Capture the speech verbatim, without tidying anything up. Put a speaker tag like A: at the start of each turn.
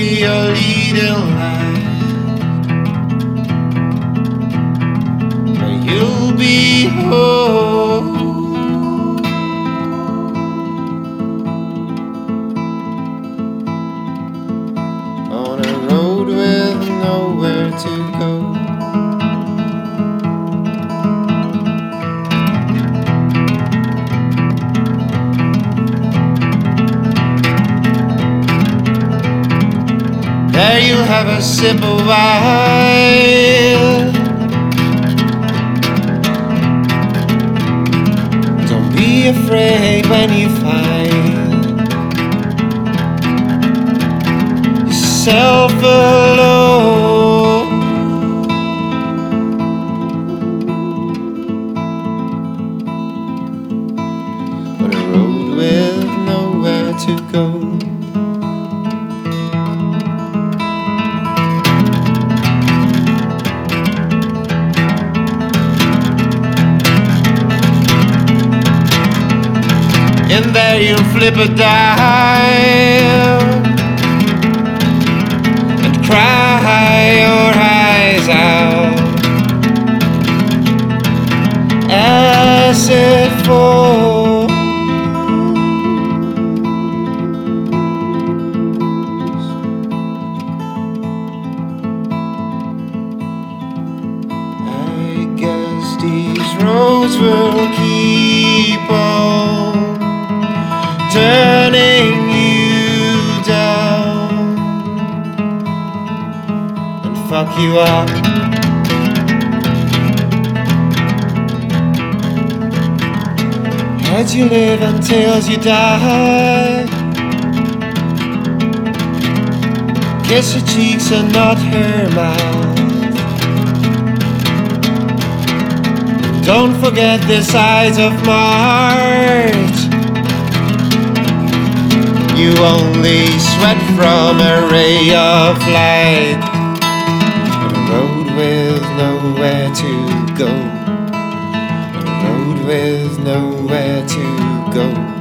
A: be your leading light, where you'll be home. On a road with nowhere to go. There you'll have a sip of wine. Don't be afraid when you find yourself alone. On a road with nowhere to go. And there you'll flip a dime and cry your eyes out as it falls. I guess these roads will keep on turning you down and fuck you up. How'd you live until you die? Kiss her cheeks and not her mouth. Don't forget this Ides of March. You only sweat from a ray of light. On a road with nowhere to go. On a road with nowhere to go.